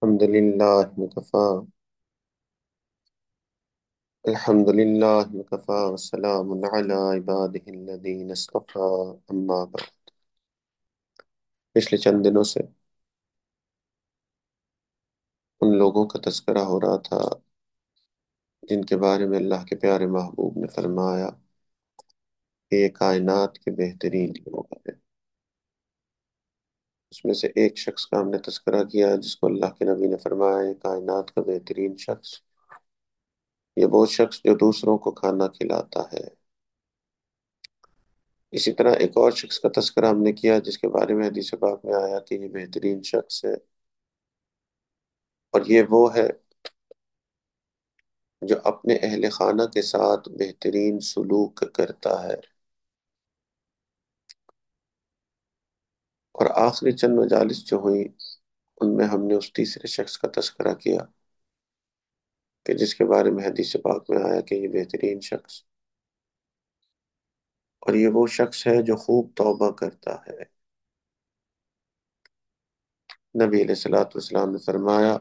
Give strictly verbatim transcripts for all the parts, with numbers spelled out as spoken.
الحمد لله وكفى الحمد لله وكفى وسلام على عباده الذين اصطفى أما بعد. پچھلے چند دنوں سے ان لوگوں کا تذکرہ ہو رہا تھا جن کے بارے میں اللہ کے پیارے محبوب نے فرمایا کہ یہ کائنات کے بہترین لوگ ہیں. اس میں سے ایک شخص کا ہم نے تذکرہ کیا جس کو اللہ کے نبی نے فرمایا یہ کائنات کا بہترین شخص یہ وہ شخص جو دوسروں کو کھانا کھلاتا ہے. اسی طرح ایک اور شخص کا تذکرہ ہم نے کیا جس کے بارے میں حدیث پاک میں آیا کہ یہ بہترین شخص ہے اور یہ وہ ہے جو اپنے اہل خانہ کے ساتھ بہترین سلوک کرتا ہے. اور آخری چند مجالس جو ہوئی ان میں ہم نے اس تیسرے شخص کا تذکرہ کیا کہ جس کے بارے میں حدیث پاک میں آیا کہ یہ بہترین شخص اور یہ وہ شخص ہے جو خوب توبہ کرتا ہے. نبی علیہ الصلوۃ والسلام نے فرمایا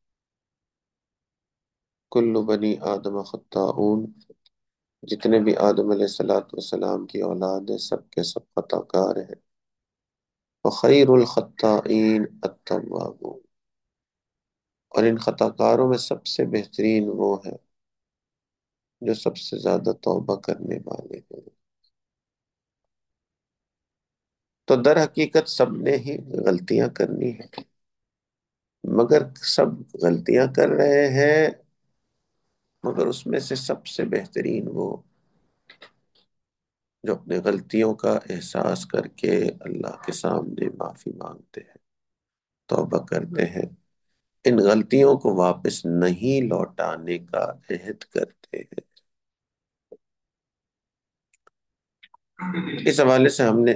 کل بنی آدم خطاؤن، جتنے بھی آدم علیہ الصلوۃ والسلام کی اولاد ہے سب کے سب خطا کار ہیں. وخیر الخطائین التوابون، اور ان خطا کاروں میں سب سے بہترین وہ ہے جو سب سے زیادہ توبہ کرنے والے ہیں. تو در حقیقت سب نے ہی غلطیاں کرنی ہیں، مگر سب غلطیاں کر رہے ہیں، مگر اس میں سے سب سے بہترین وہ جو اپنے غلطیوں کا احساس کر کے اللہ کے سامنے معافی مانگتے ہیں، توبہ کرتے ہیں، ان غلطیوں کو واپس نہیں لوٹانے کا عہد کرتے ہیں. اس حوالے سے ہم نے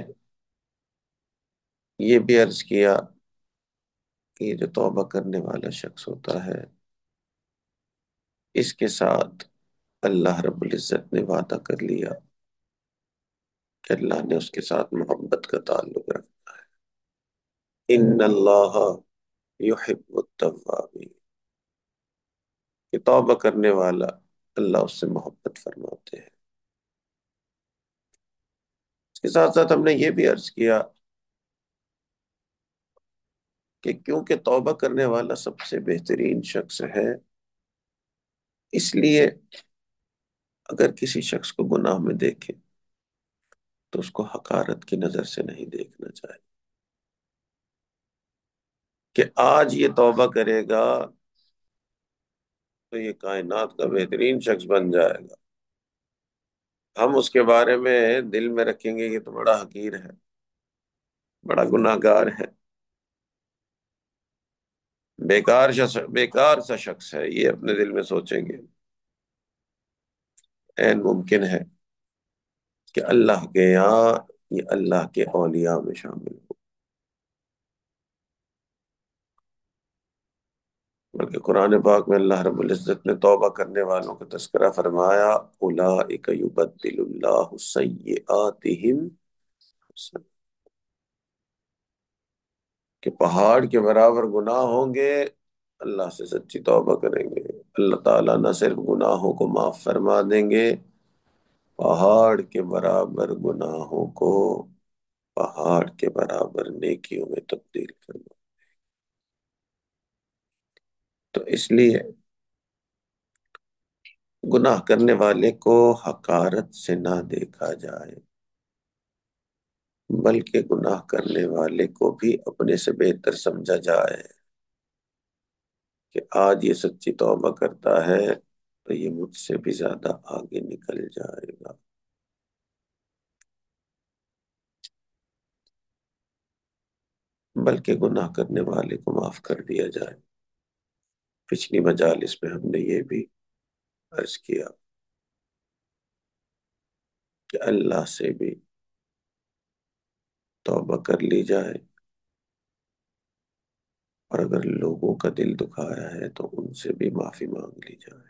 یہ بھی عرض کیا کہ یہ جو توبہ کرنے والا شخص ہوتا ہے اس کے ساتھ اللہ رب العزت نے وعدہ کر لیا کہ اللہ نے اس کے ساتھ محبت کا تعلق رکھا ہے. ان اللہ یحب التوابین، کہ توبہ کرنے والا اللہ اس سے محبت فرماتے ہیں. اس کے ساتھ ساتھ ہم نے یہ بھی عرض کیا کہ کیونکہ توبہ کرنے والا سب سے بہترین شخص ہے اس لیے اگر کسی شخص کو گناہ میں دیکھے تو اس کو حقارت کی نظر سے نہیں دیکھنا چاہیے کہ آج یہ توبہ کرے گا تو یہ کائنات کا بہترین شخص بن جائے گا. ہم اس کے بارے میں دل میں رکھیں گے یہ تو بڑا حقیر ہے، بڑا گناہ گار ہے، بیکار شخص بیکار سا شخص ہے، یہ اپنے دل میں سوچیں گے. این ممکن ہے کہ اللہ کے یہاں یہ اللہ کے اولیاء میں شامل ہو. بلکہ قرآن پاک میں اللہ رب العزت نے توبہ کرنے والوں کا تذکرہ فرمایا اولئک یبدل اللہ سیئاتہم حسنات، کہ پہاڑ کے برابر گناہ ہوں گے اللہ سے سچی توبہ کریں گے اللہ تعالیٰ نہ صرف گناہوں کو معاف فرما دیں گے، پہاڑ کے برابر گناہوں کو پہاڑ کے برابر نیکیوں میں تبدیل کرنا. تو اس لیے گناہ کرنے والے کو حقارت سے نہ دیکھا جائے، بلکہ گناہ کرنے والے کو بھی اپنے سے بہتر سمجھا جائے کہ آج یہ سچی توبہ کرتا ہے تو یہ مجھ سے بھی زیادہ آگے نکل جائے گا. بلکہ گناہ کرنے والے کو معاف کر دیا جائے. پچھلی مجالس میں ہم نے یہ بھی عرض کیا کہ اللہ سے بھی توبہ کر لی جائے، اور اگر لوگوں کا دل دکھایا ہے تو ان سے بھی معافی مانگ لی جائے،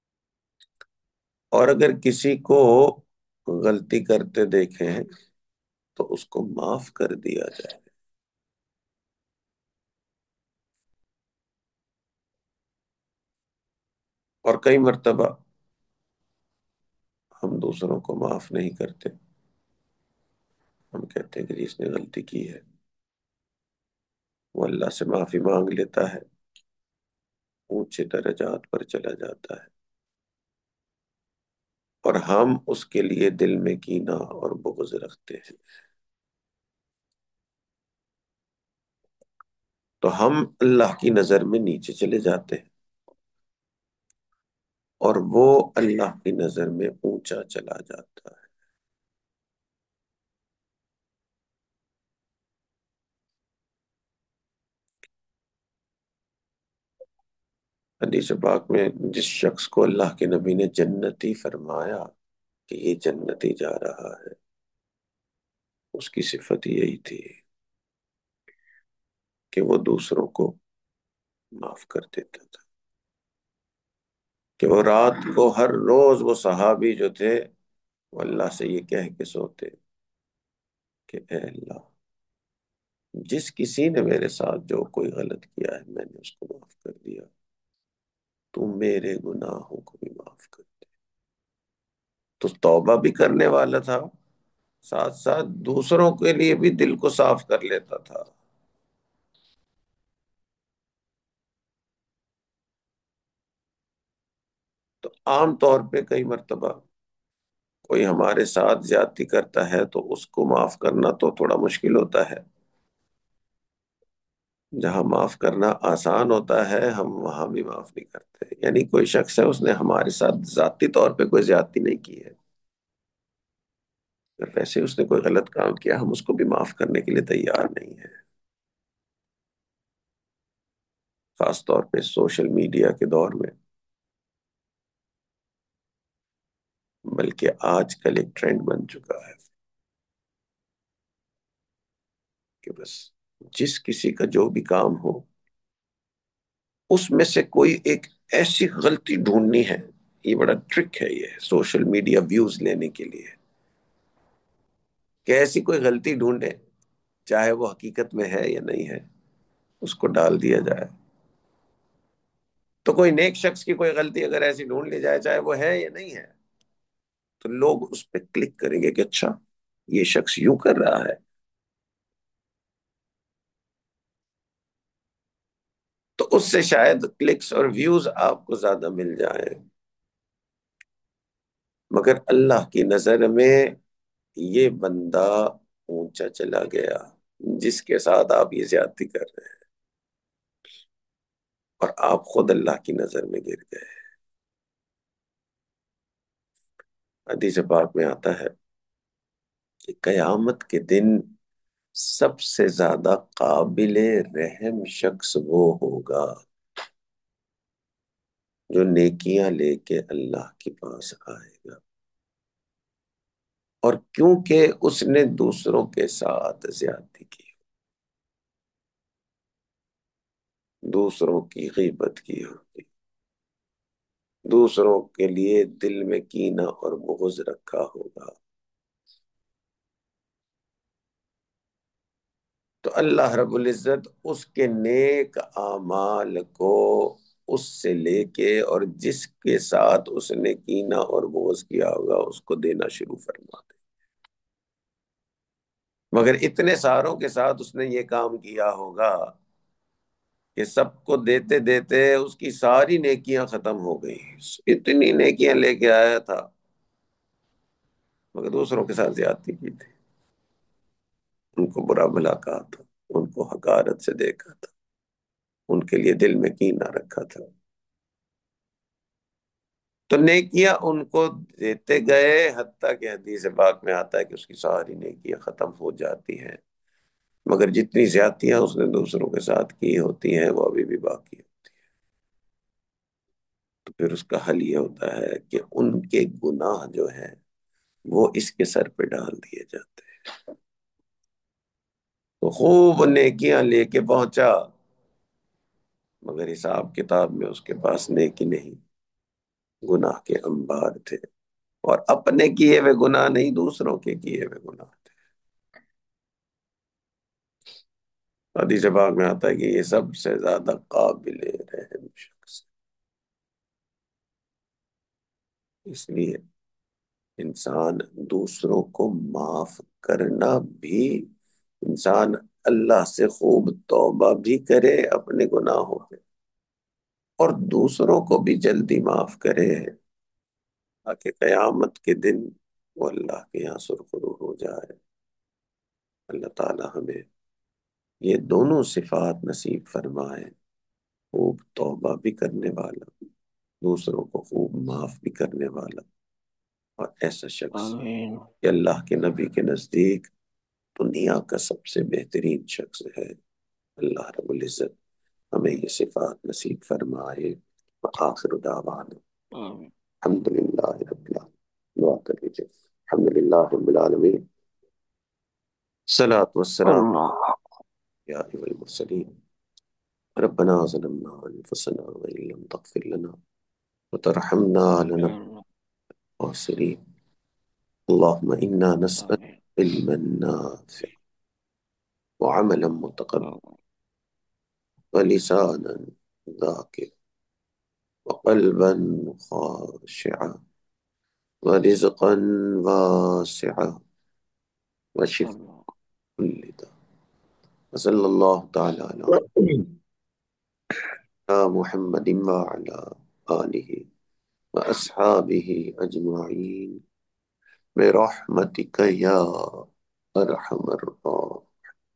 اور اگر کسی کو غلطی کرتے دیکھیں تو اس کو معاف کر دیا جائے. اور کئی مرتبہ ہم دوسروں کو معاف نہیں کرتے، ہم کہتے ہیں کہ جی اس نے غلطی کی ہے، وہ اللہ سے معافی مانگ لیتا ہے، اونچے درجات پر چلا جاتا ہے، اور ہم اس کے لیے دل میں کینہ اور بغض رکھتے ہیں، تو ہم اللہ کی نظر میں نیچے چلے جاتے ہیں اور وہ اللہ کی نظر میں اونچا چلا جاتا ہے۔ حدیث پاک میں جس شخص کو اللہ کے نبی نے جنتی فرمایا کہ یہ جنتی جا رہا ہے، اس کی صفت یہی تھی کہ وہ دوسروں کو معاف کر دیتا تھا، کہ وہ رات کو ہر روز وہ صحابی جو تھے وہ اللہ سے یہ کہہ کے سوتے کہ اے اللہ، جس کسی نے میرے ساتھ جو کوئی غلط کیا ہے میں نے اس کو معاف کر دیا، تو میرے گناہوں کو بھی معاف کر دے۔ تو توبہ بھی کرنے والا تھا، ساتھ ساتھ دوسروں کے لیے بھی دل کو صاف کر لیتا تھا۔ تو عام طور پہ کئی مرتبہ کوئی ہمارے ساتھ زیادتی کرتا ہے تو اس کو معاف کرنا تو تھوڑا مشکل ہوتا ہے، جہاں معاف کرنا آسان ہوتا ہے ہم وہاں بھی معاف نہیں کرتے، یعنی کوئی شخص ہے اس نے ہمارے ساتھ ذاتی طور پہ کوئی زیادتی نہیں کی ہے، اگر ویسے اس نے کوئی غلط کام کیا ہم اس کو بھی معاف کرنے کے لیے تیار نہیں ہیں، خاص طور پہ سوشل میڈیا کے دور میں۔ بلکہ آج کل ایک ٹرینڈ بن چکا ہے کہ بس جس کسی کا جو بھی کام ہو اس میں سے کوئی ایک ایسی غلطی ڈھونڈنی ہے، یہ بڑا ٹرک ہے یہ سوشل میڈیا ویوز لینے کے لیے، کہ ایسی کوئی غلطی ڈھونڈے چاہے وہ حقیقت میں ہے یا نہیں ہے، اس کو ڈال دیا جائے۔ تو کوئی نیک شخص کی کوئی غلطی اگر ایسی ڈھونڈ لی جائے چاہے وہ ہے یا نہیں ہے، تو لوگ اس پہ کلک کریں گے کہ اچھا یہ شخص یوں کر رہا ہے، تو اس سے شاید کلکس اور ویوز آپ کو زیادہ مل جائیں، مگر اللہ کی نظر میں یہ بندہ اونچا چلا گیا جس کے ساتھ آپ یہ زیادتی کر رہے ہیں، اور آپ خود اللہ کی نظر میں گر گئے۔ حدیث پاک میں آتا ہے کہ قیامت کے دن سب سے زیادہ قابل رحم شخص وہ ہوگا جو نیکیاں لے کے اللہ کے پاس آئے گا، اور کیونکہ اس نے دوسروں کے ساتھ زیادتی کی، دوسروں کی غیبت کی ہوگی، دوسروں کے لیے دل میں کینہ اور بغض رکھا ہوگا، تو اللہ رب العزت اس کے نیک اعمال کو اس سے لے کے اور جس کے ساتھ اس نے کینہ اور بغض کیا ہوگا اس کو دینا شروع فرما دے، مگر اتنے ساروں کے ساتھ اس نے یہ کام کیا ہوگا کہ سب کو دیتے دیتے اس کی ساری نیکیاں ختم ہو گئی، اتنی نیکیاں لے کے آیا تھا مگر دوسروں کے ساتھ زیادتی کی تھی، ان کو برا بھلا کہا تھا، ان کو حقارت سے دیکھا تھا، ان کے لیے دل میں کینہ رکھا تھا، تو نیکیاں ان کو دیتے گئے حتیٰ کہ حدیث پاک میں آتا ہے کہ اس کی ساری نیکیاں ختم ہو جاتی ہیں، مگر جتنی زیادتیاں اس نے دوسروں کے ساتھ کی ہوتی ہیں وہ ابھی بھی باقی ہیں۔ تو پھر اس کا حل یہ ہوتا ہے کہ ان کے گناہ جو ہیں وہ اس کے سر پہ ڈال دیے جاتے ہیں، تو خوب نیکیاں لے کے پہنچا مگر حساب کتاب میں اس کے پاس نیکی نہیں، گناہ کے انبار تھے، اور اپنے کیے ہوئے گناہ نہیں دوسروں کے کیے ہوئے گناہ تھے۔ حدیث پاک میں آتا ہے کہ یہ سب سے زیادہ قابل رحم شخص اس لیے انسان دوسروں کو معاف کرنا بھی، انسان اللہ سے خوب توبہ بھی کرے اپنے گناہوں پہ، اور دوسروں کو بھی جلدی معاف کرے، تاکہ قیامت کے دن وہ اللہ کے یہاں سرخرو ہو جائے۔ اللہ تعالی ہمیں یہ دونوں صفات نصیب فرمائے، خوب توبہ بھی کرنے والا، دوسروں کو خوب معاف بھی کرنے والا، اور ایسا شخص آمین کہ اللہ کے نبی کے نزدیک دنیا کا سب سے بہترین شخص ہے۔ اللہ رب العزت ہمیں یہ صفات نصیب فرمائے۔ وآخر دعوانا آمین الحمد للہ رب العالمین۔ دعا کر لیجیے۔ الحمد للہ رب العالمین، الصلاۃ والسلام اللہ یا ایھا المرسلین، ربنا ظلمنا انفسنا وان لم تغفر لنا وترحمنا یا لنكن اللہ من الخاسرین۔ اللهم انا نسأل آمین علما نافعا وعملا متقبلا آمین ولسانا ذاکرا وقلبا خاشعا ورزقا واسعا وشفاء اللہ كل داء، وصلى الله تعالى على محمد وعلى آله وأصحابه أجمعين برحمتك يا أرحم الراحمين۔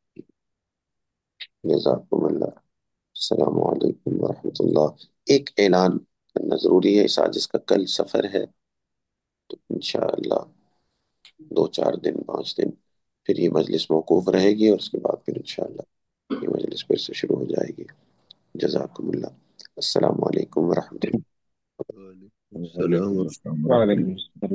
جزاكم اللہ۔ السلام علیکم ورحمۃ اللہ۔ ایک اعلان کرنا ضروری ہے، اس آج اس کا کل سفر ہے، تو انشاءاللہ دو چار دن پانچ دن پھر یہ مجلس موقوف رہے گی، اور اس کے بعد پھر انشاءاللہ یہ مجلس پھر سے شروع ہو جائے گی۔ جزاکم اللہ۔ السلام علیکم ورحمۃ اللہ۔ وعلیکم السلام ورحمۃ اللہ۔ وعلیکم السلام